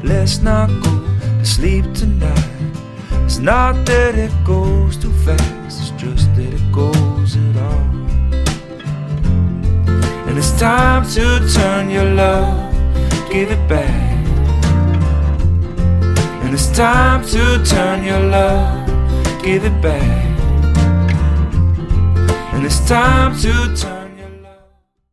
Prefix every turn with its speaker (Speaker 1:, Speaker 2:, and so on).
Speaker 1: let's not go to sleep tonight. It's not that it goes too fast, it's just that it goes at all. And it's time to turn your love, give it back. And it's time to turn your love, give it back. And it's time to turn